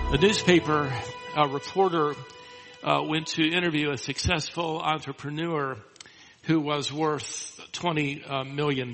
A newspaper reporter went to interview a successful entrepreneur who was worth $20 million.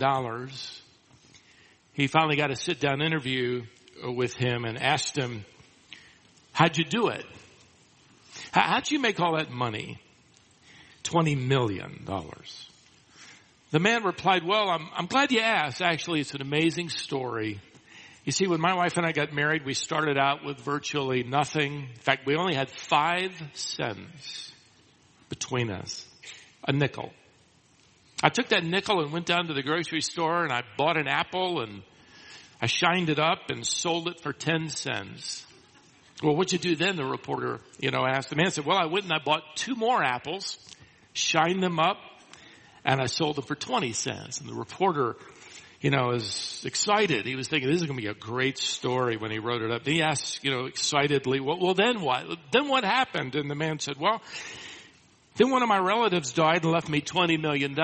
He finally got a sit-down interview with him and asked him, "How'd you do it? How'd you make all that money? $20 million. The man replied, "Well, I'm glad you asked. Actually, it's an amazing story. You see, when my wife and I got married, we started out with virtually nothing. In fact, we only had 5 cents between us, a nickel. I took that nickel and went down to the grocery store and I bought an apple and I shined it up and sold it for 10 cents. Well, what'd you do then?" the reporter, asked. The man said, "Well, I went and I bought 2 more apples, shined them up, and I sold them for 20 cents. And the reporter, is excited. He was thinking, this is going to be a great story when he wrote it up. He asked, excitedly, well, then what? Then what happened? And the man said, "Well, then one of my relatives died and left me $20 million.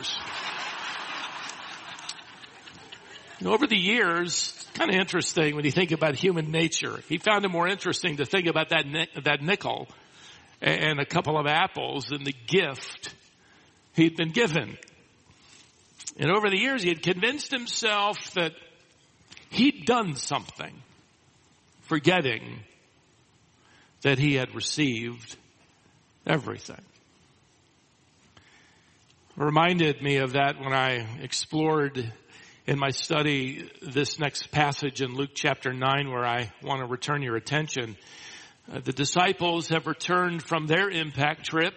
Over the years, it's kind of interesting when you think about human nature. He found it more interesting to think about that nickel and a couple of apples than the gift he'd been given. And over the years, he had convinced himself that he'd done something, forgetting that he had received everything." It reminded me of that when I explored in my study this next passage in Luke chapter 9, where I want to return your attention. The disciples have returned from their impact trip.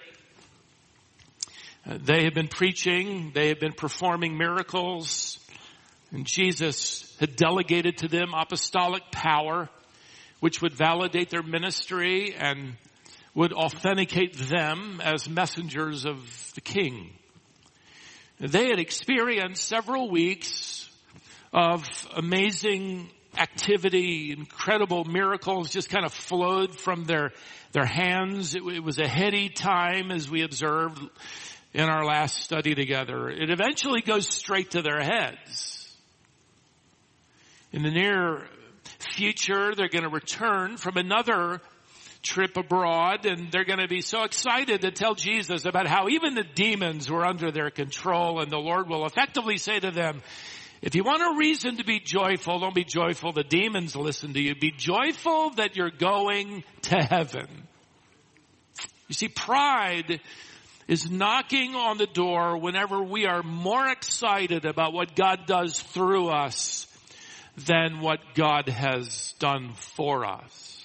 They have been preaching, they have been performing miracles, and Jesus had delegated to them apostolic power, which would validate their ministry and would authenticate them as messengers of the King. They had experienced several weeks of amazing activity, incredible miracles just kind of flowed from their hands. It was a heady time, as we observed in our last study together. It eventually goes straight to their heads. In the near future, they're going to return from another trip abroad, and they're going to be so excited to tell Jesus about how even the demons were under their control, and the Lord will effectively say to them, "If you want a reason to be joyful, don't be joyful the demons listen to you. Be joyful that you're going to heaven." You see, pride is knocking on the door whenever we are more excited about what God does through us than what God has done for us.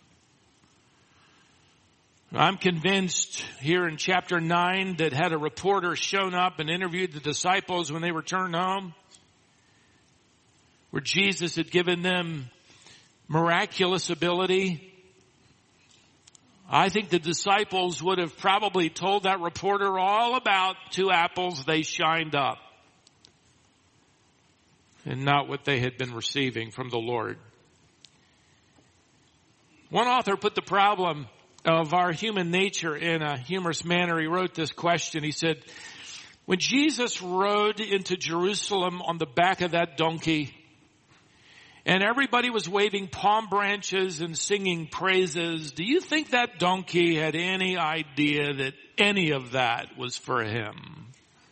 I'm convinced here in chapter 9 that had a reporter shown up and interviewed the disciples when they returned home, where Jesus had given them miraculous ability, I think the disciples would have probably told that reporter all about 2 apples they shined up and not what they had been receiving from the Lord. One author put the problem of our human nature in a humorous manner. He wrote this question. He said, when Jesus rode into Jerusalem on the back of that donkey, and everybody was waving palm branches and singing praises, do you think that donkey had any idea that any of that was for him?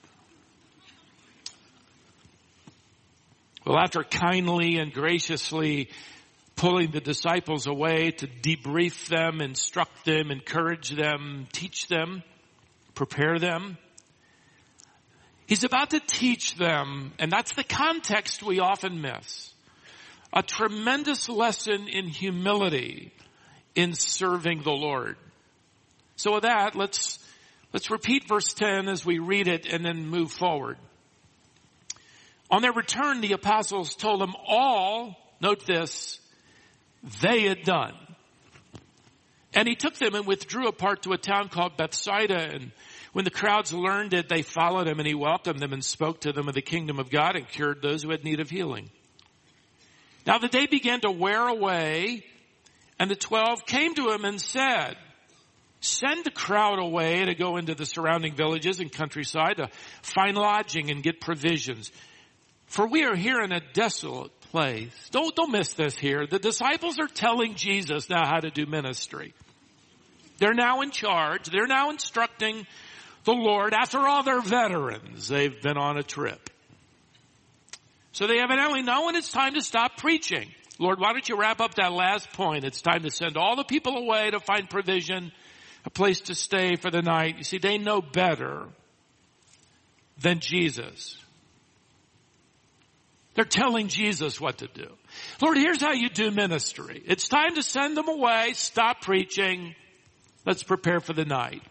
Well, after kindly and graciously pulling the disciples away to debrief them, instruct them, encourage them, teach them, prepare them, he's about to teach them, and that's the context we often miss, a tremendous lesson in humility in serving the Lord. So with that, let's repeat verse 10 as we read it and then move forward. On their return, the apostles told them all, note this, they had done. And he took them and withdrew apart to a town called Bethsaida. And when the crowds learned it, they followed him, and he welcomed them and spoke to them of the kingdom of God and cured those who had need of healing. Now the day began to wear away, and the 12 came to him and said, "Send the crowd away to go into the surrounding villages and countryside to find lodging and get provisions. For we are here in a desolate place. Don't miss this here. The disciples are telling Jesus now how to do ministry. They're now in charge. They're now instructing the Lord. After all, they're veterans. They've been on a trip. So they evidently know when it's time to stop preaching. Lord, why don't you wrap up that last point? It's time to send all the people away to find provision, a place to stay for the night. You see, they know better than Jesus. They're telling Jesus what to do. Lord, here's how you do ministry. It's time to send them away, stop preaching. Let's prepare for the night.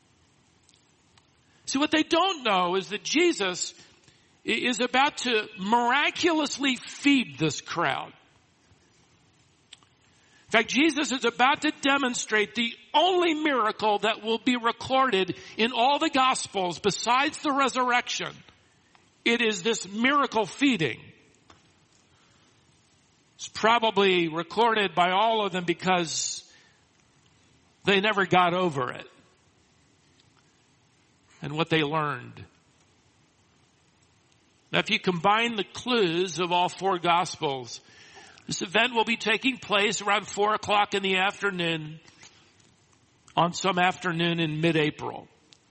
See, what they don't know is that Jesus is about to miraculously feed this crowd. In fact, Jesus is about to demonstrate the only miracle that will be recorded in all the Gospels besides the resurrection. It is this miracle feeding. It's probably recorded by all of them because they never got over it and what they learned. Now, if you combine the clues of all four Gospels, this event will be taking place around 4 o'clock in the afternoon on some afternoon in mid-April.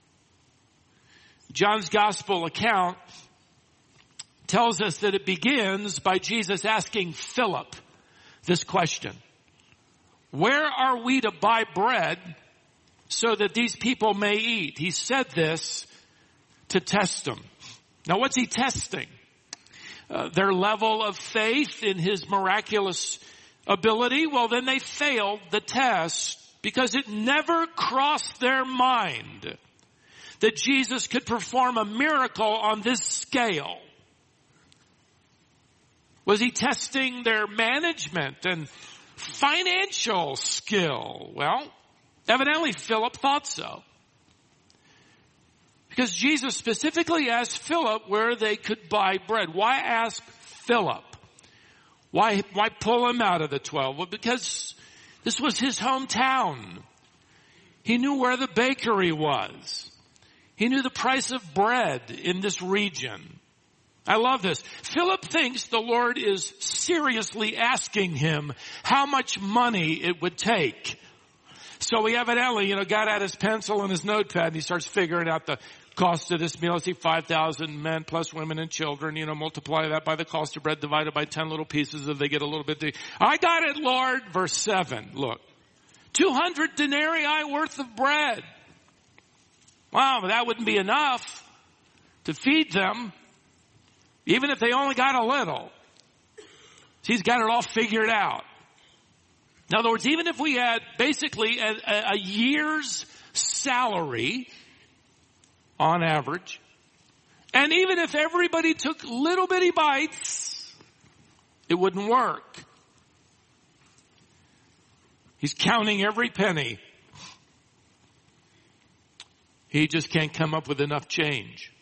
John's Gospel account tells us that it begins by Jesus asking Philip this question. Where are we to buy bread so that these people may eat? He said this to test them. Now, what's he testing? Their level of faith in his miraculous ability. Well, then they failed the test because it never crossed their mind that Jesus could perform a miracle on this scale. Was he testing their management and financial skill? Well, evidently Philip thought so. Because Jesus specifically asked Philip where they could buy bread. Why ask Philip? Why pull him out of the 12? Well, because this was his hometown. He knew where the bakery was. He knew the price of bread in this region. I love this. Philip thinks the Lord is seriously asking him how much money it would take. So he evidently, got out his pencil and his notepad and he starts figuring out the cost of this meal. Let's see, 5,000 men plus women and children, multiply that by the cost of bread divided by 10 little pieces if they get a little bit. I got it, Lord. Verse 7, look. 200 denarii worth of bread. Wow, but that wouldn't be enough to feed them, even if they only got a little. He's got it all figured out. In other words, even if we had basically a year's salary on average, and even if everybody took little bitty bites, it wouldn't work. He's counting every penny. He just can't come up with enough change.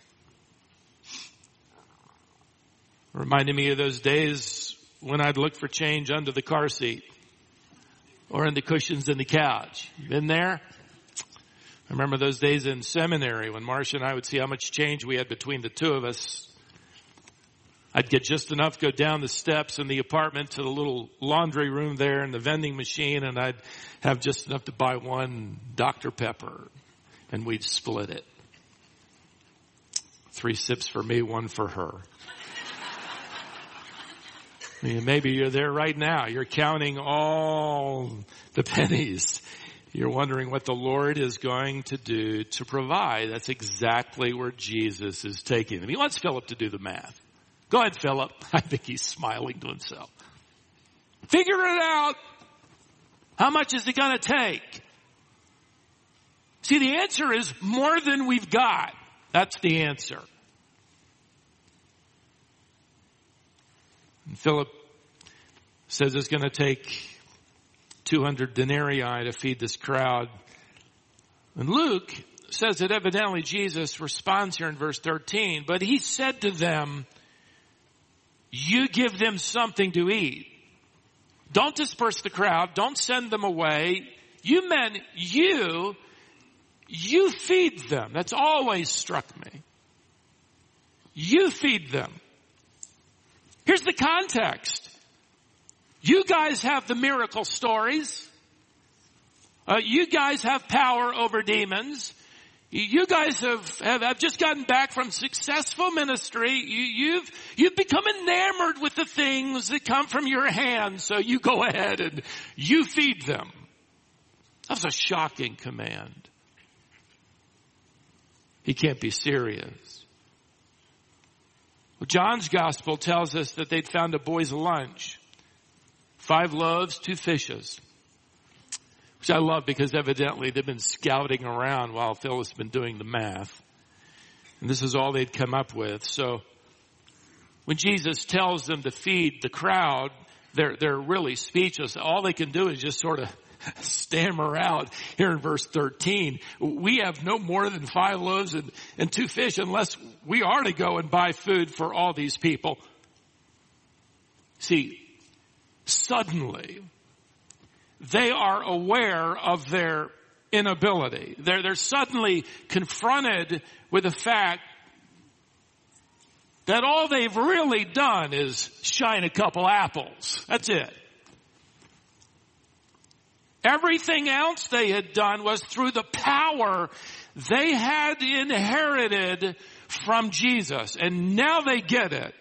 Reminded me of those days when I'd look for change under the car seat or in the cushions in the couch. Been there? I remember those days in seminary when Marcia and I would see how much change we had between the two of us. I'd get just enough to go down the steps in the apartment to the little laundry room there and the vending machine, and I'd have just enough to buy one Dr. Pepper, and we'd split it. 3 sips for me, 1 for her. Maybe you're there right now. You're counting all the pennies. You're wondering what the Lord is going to do to provide. That's exactly where Jesus is taking them. He wants Philip to do the math. Go ahead, Philip. I think he's smiling to himself. Figure it out. How much is it going to take? See, the answer is more than we've got. That's the answer. And Philip says it's going to take 200 denarii to feed this crowd. And Luke says that evidently Jesus responds here in verse 13, but he said to them, you give them something to eat. Don't disperse the crowd. Don't send them away. You men, you feed them. That's always struck me. You feed them. Here's the context. You guys have the miracle stories. You guys have power over demons. You guys have just gotten back from successful ministry. You've become enamored with the things that come from your hands. So you go ahead and you feed them. That was a shocking command. He can't be serious. Well, John's gospel tells us that they'd found a boy's lunch. 5 loaves, 2 fishes. Which I love because evidently they've been scouting around while Phil has been doing the math. And this is all they'd come up with. So when Jesus tells them to feed the crowd, they're really speechless. All they can do is just sort of stammer out here in verse 13. We have no more than 5 loaves and 2 fish unless we are to go and buy food for all these people. See, suddenly, they are aware of their inability. They're suddenly confronted with the fact that all they've really done is shine a couple apples. That's it. Everything else they had done was through the power they had inherited from Jesus. And now they get it.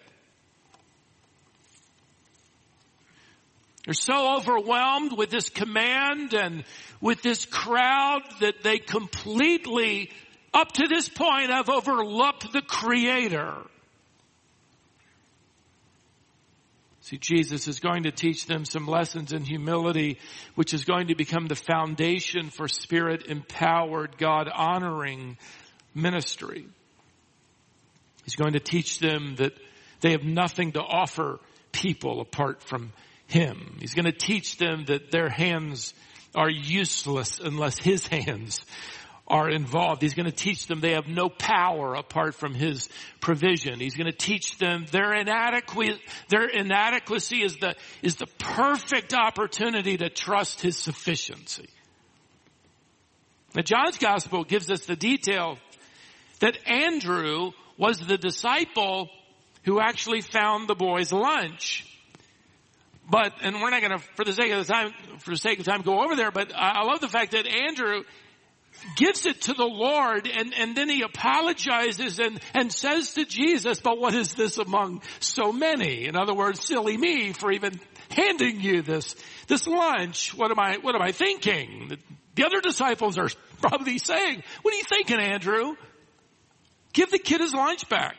They're so overwhelmed with this command and with this crowd that they completely, up to this point, have overlooked the Creator. See, Jesus is going to teach them some lessons in humility, which is going to become the foundation for Spirit-empowered, God-honoring ministry. He's going to teach them that they have nothing to offer people apart from Him. He's going to teach them that their hands are useless unless His hands are involved. He's going to teach them they have no power apart from His provision. He's going to teach them their inadequacy is the perfect opportunity to trust His sufficiency. Now, John's gospel gives us the detail that Andrew was the disciple who actually found the boy's lunch. But, and we're not going to, for the sake of time, go over there, but I love the fact that Andrew gives it to the Lord and then he apologizes and says to Jesus, but what is this among so many? In other words, silly me for even handing you this lunch. What am I thinking? The other disciples are probably saying, what are you thinking, Andrew? Give the kid his lunch back.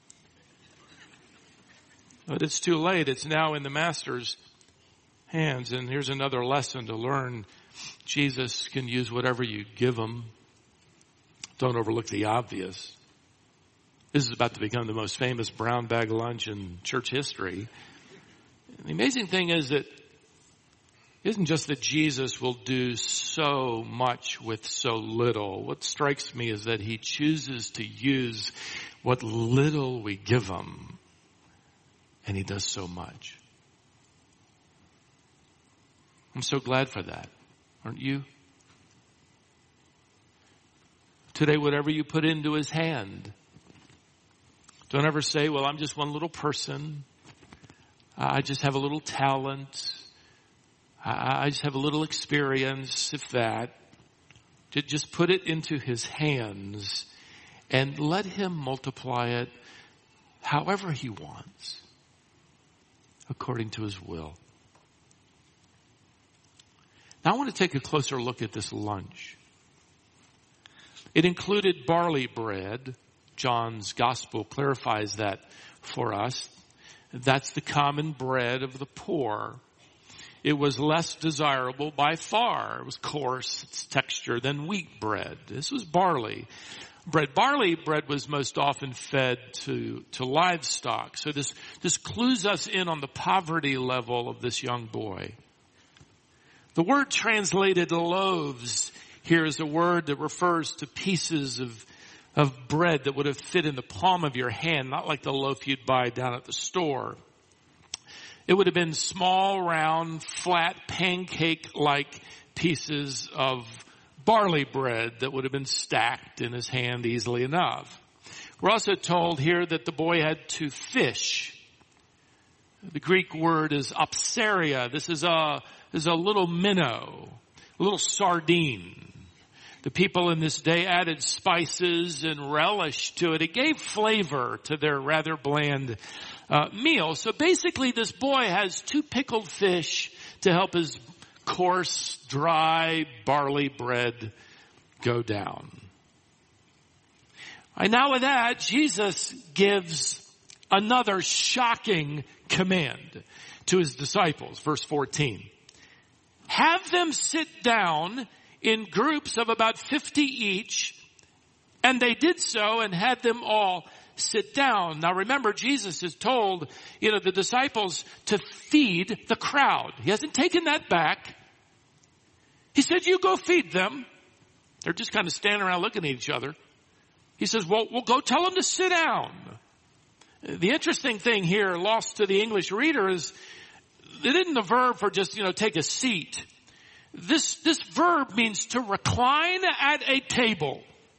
But it's too late. It's now in the Master's hands. And here's another lesson to learn. Jesus can use whatever you give Him. Don't overlook the obvious. This is about to become the most famous brown bag lunch in church history. And the amazing thing is that it isn't just that Jesus will do so much with so little. What strikes me is that He chooses to use what little we give Him. And He does so much. I'm so glad for that. Aren't you? Today, whatever you put into His hand, don't ever say, well, I'm just one little person. I just have a little talent. I just have a little experience, if that. Just put it into His hands and let Him multiply it however He wants, according to His will. Now I want to take a closer look at this lunch. It included barley bread. John's gospel clarifies that for us. That's the common bread of the poor. It was less desirable by far. It was coarse, its texture, than wheat bread. This was barley bread. Barley bread was most often fed to livestock. So this clues us in on the poverty level of this young boy. The word translated loaves here is a word that refers to pieces of bread that would have fit in the palm of your hand, not like the loaf you'd buy down at the store. It would have been small, round, flat, pancake-like pieces of barley bread that would have been stacked in his hand easily enough. We're also told here that the boy had 2 fish. The Greek word is opsaria. This is a little minnow, a little sardine. The people in this day added spices and relish to it. It gave flavor to their rather bland meal. So basically this boy has 2 pickled fish to help his coarse, dry barley bread go down. And now with that, Jesus gives another shocking command to his disciples. Verse 14. Have them sit down in groups of about 50 each. And they did so and had them all sit down. Now remember, Jesus has told, the disciples to feed the crowd. He hasn't taken that back. He said, you go feed them. They're just kind of standing around looking at each other. He says, well, we'll go tell them to sit down. The interesting thing here, lost to the English reader, is it isn't the verb for just, take a seat. This verb means to recline at a table.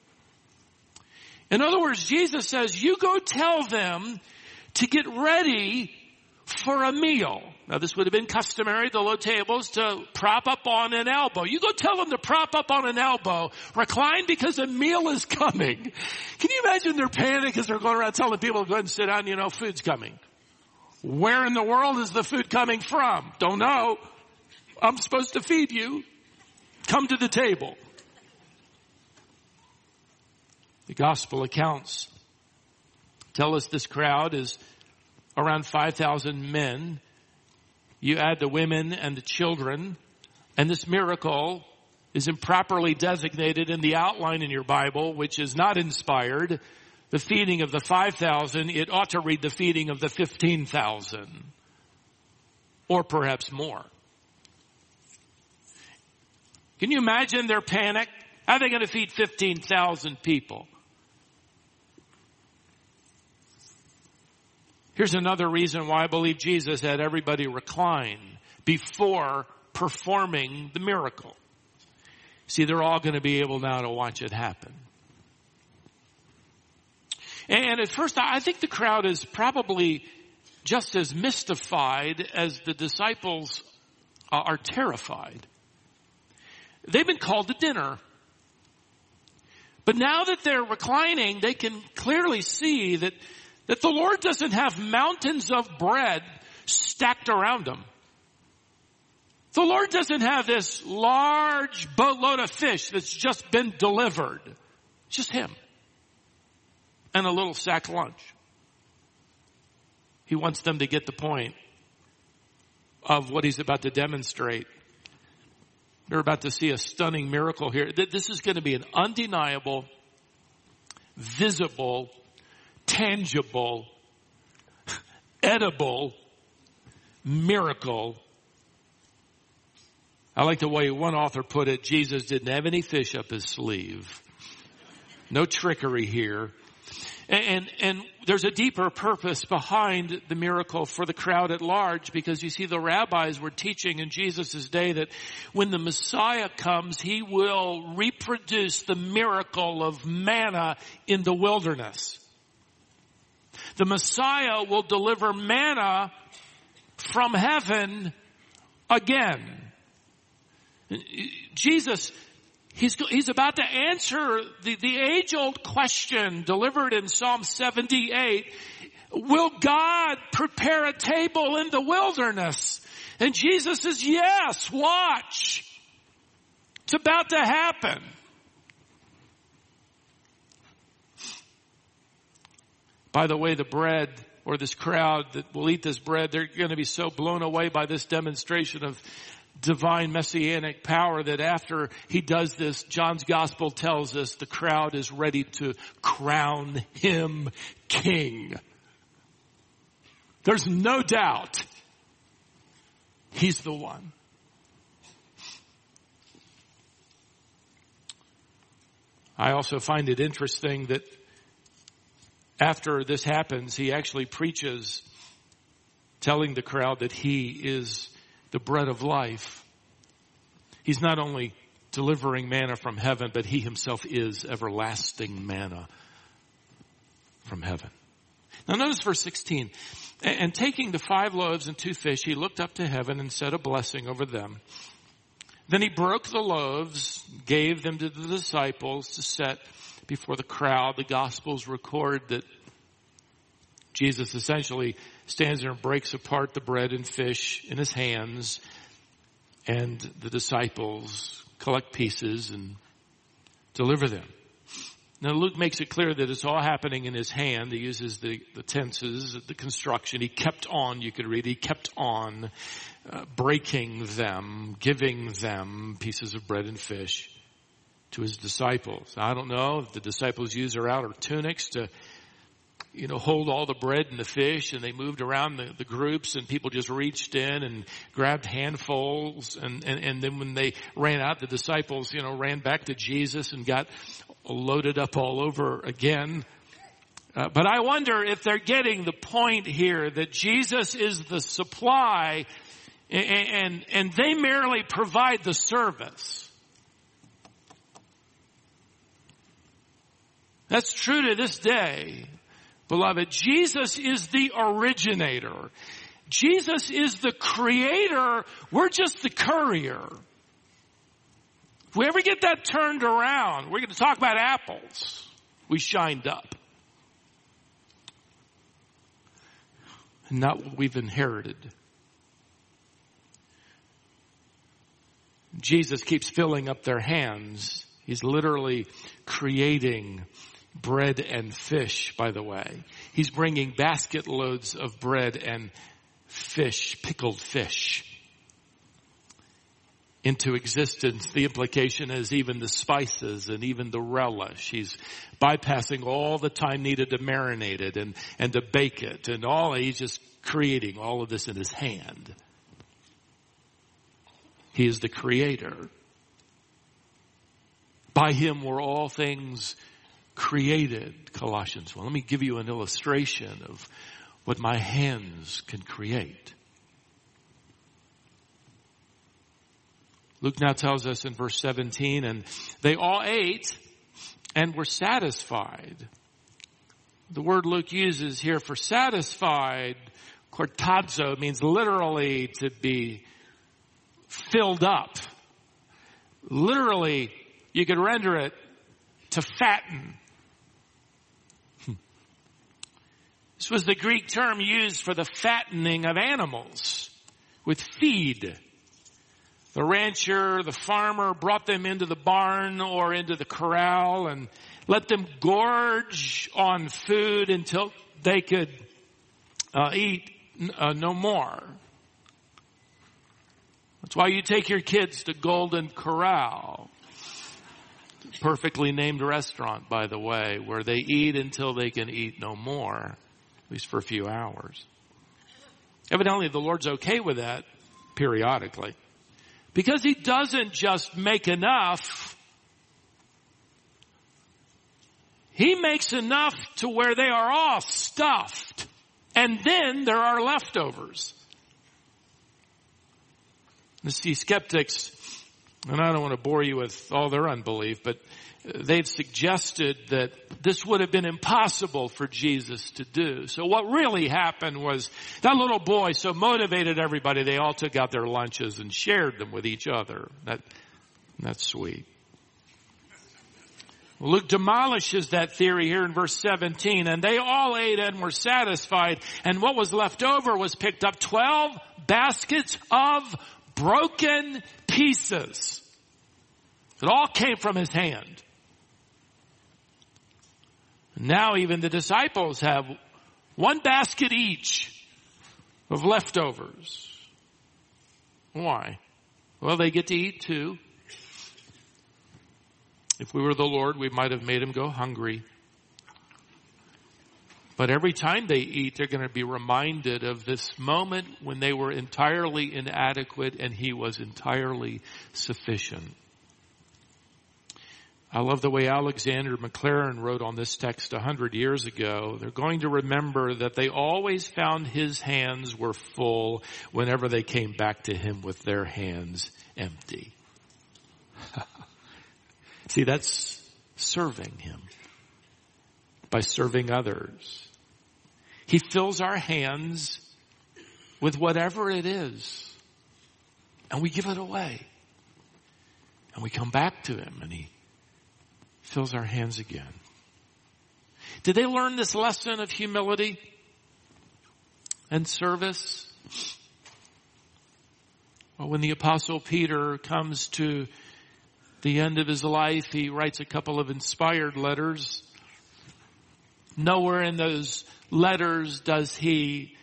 In other words, Jesus says, you go tell them to get ready for a meal. Now this would have been customary, the low tables, to prop up on an elbow. You go tell them to prop up on an elbow, recline because a meal is coming. Can you imagine their panic as they're going around telling people to go ahead and sit down, food's coming. Where in the world is the food coming from? Don't know. I'm supposed to feed you. Come to the table. The gospel accounts tell us this crowd is around 5,000 men. You add the women and the children, and this miracle is improperly designated in the outline in your Bible, which is not inspired. The feeding of the 5,000, it ought to read the feeding of the 15,000, or perhaps more. Can you imagine their panic? How are they going to feed 15,000 people? Here's another reason why I believe Jesus had everybody recline before performing the miracle. See, they're all going to be able now to watch it happen. And at first, I think the crowd is probably just as mystified as the disciples are terrified. They've been called to dinner. But now that they're reclining, they can clearly see that the Lord doesn't have mountains of bread stacked around him. The Lord doesn't have this large boatload of fish that's just been delivered. It's just him. And a little sack lunch. He wants them to get the point of what he's about to demonstrate. They're about to see a stunning miracle here. This is going to be an undeniable, visible, tangible, edible miracle. I like the way one author put it. Jesus didn't have any fish up his sleeve. No trickery here. And there's a deeper purpose behind the miracle for the crowd at large, because you see the rabbis were teaching in Jesus' day that when the Messiah comes, he will reproduce the miracle of manna in the wilderness. The Messiah will deliver manna from heaven again. Jesus, he's about to answer the age-old question delivered in Psalm 78. Will God prepare a table in the wilderness? And Jesus says, yes, watch. It's about to happen. By the way, the bread, or this crowd that will eat this bread, they're going to be so blown away by this demonstration of divine messianic power that after he does this, John's gospel tells us the crowd is ready to crown him king. There's no doubt he's the one. I also find it interesting that after this happens, he actually preaches, telling the crowd that he is the bread of life. He's not only delivering manna from heaven, but he himself is everlasting manna from heaven. Now notice verse 16. And taking the 5 loaves and 2 fish, he looked up to heaven and said a blessing over them. Then he broke the loaves, gave them to the disciples to set before the crowd. The Gospels record that Jesus essentially stands there and breaks apart the bread and fish in his hands, and the disciples collect pieces and deliver them. Now Luke makes it clear that it's all happening in his hand. He uses the tenses, the construction. He kept on, you could read, he kept on breaking them, giving them pieces of bread and fish to his disciples. I don't know if the disciples used their outer tunics to, hold all the bread and the fish, and they moved around the groups, and people just reached in and grabbed handfuls, and then when they ran out, the disciples, ran back to Jesus and got loaded up all over again. But I wonder if they're getting the point here that Jesus is the supply and they merely provide the service. That's true to this day, beloved. Jesus is the originator. Jesus is the creator. We're just the courier. If we ever get that turned around, we're going to talk about apples. We shined up. And not what we've inherited. Jesus keeps filling up their hands. He's literally creating bread and fish, by the way. He's bringing basket loads of bread and fish, pickled fish, into existence. The implication is even the spices and even the relish. He's bypassing all the time needed to marinate it and to bake it and all. He's just creating all of this in his hand. He is the creator. By him were all things created, Colossians 1. Let me give you an illustration of what my hands can create. Luke now tells us in verse 17, and they all ate and were satisfied. The word Luke uses here for satisfied, kortazo, means literally to be filled up. Literally, you could render it to fatten. This was the Greek term used for the fattening of animals with feed. The rancher, the farmer brought them into the barn or into the corral and let them gorge on food until they could eat no more. That's why you take your kids to Golden Corral. Perfectly named restaurant, by the way, where they eat until they can eat no more, at least for a few hours. Evidently, the Lord's okay with that periodically. Because he doesn't just make enough. He makes enough to where they are all stuffed. And then there are leftovers. You see, skeptics, and I don't want to bore you with all their unbelief, but they've suggested that this would have been impossible for Jesus to do. So what really happened was that little boy so motivated everybody, they all took out their lunches and shared them with each other. That's sweet. Luke demolishes that theory here in verse 17. And they all ate and were satisfied. And what was left over was picked up 12 baskets of broken pieces. It all came from his hand. Now even the disciples have one basket each of leftovers. Why? Well, they get to eat too. If we were the Lord, we might have made him go hungry. But every time they eat, they're going to be reminded of this moment when they were entirely inadequate and he was entirely sufficient. I love the way Alexander Maclaren wrote on this text 100 years ago. They're going to remember that they always found his hands were full whenever they came back to him with their hands empty. See, that's serving him by serving others. He fills our hands with whatever it is, and we give it away. And we come back to Him, and He fills our hands again. Did they learn this lesson of humility and service? Well, when the Apostle Peter comes to the end of his life, he writes a couple of inspired letters. Nowhere in those letters does he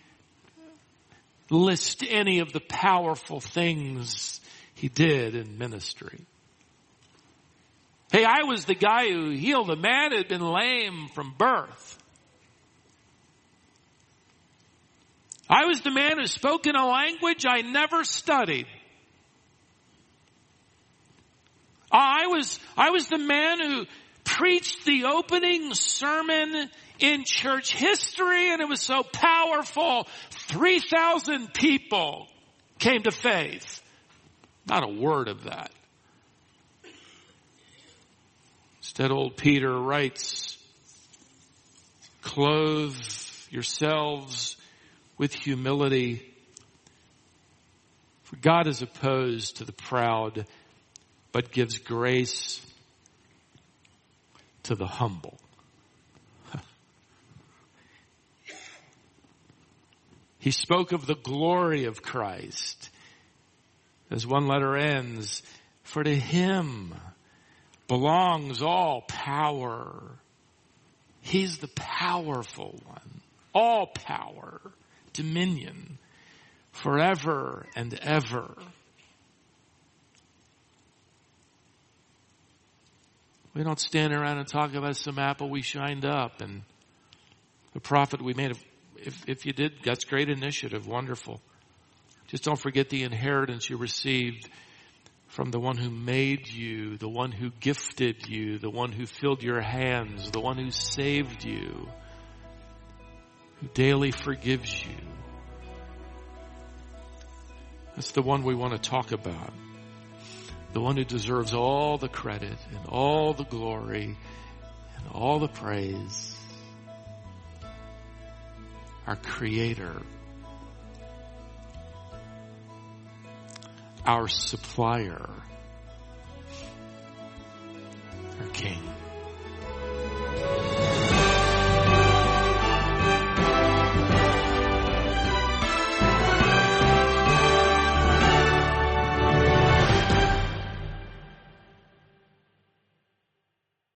list any of the powerful things he did in ministry. Hey, I was the guy who healed a man who had been lame from birth. I was the man who spoke in a language I never studied. I was the man who preached the opening sermon in church history, and it was so powerful. 3,000 people came to faith. Not a word of that. Instead, old Peter writes, clothe yourselves with humility. For God is opposed to the proud, but gives grace to the humble. He spoke of the glory of Christ. As one letter ends, for to Him belongs all power. He's the powerful one. All power, dominion, forever and ever. We don't stand around and talk about some apple we shined up and the profit we made. If you did, that's great initiative, wonderful. Just don't forget the inheritance you received from the one who made you, the one who gifted you, the one who filled your hands, the one who saved you, who daily forgives you. That's the one we want to talk about. The one who deserves all the credit and all the glory and all the praise. Our Creator. Our supplier. Our King.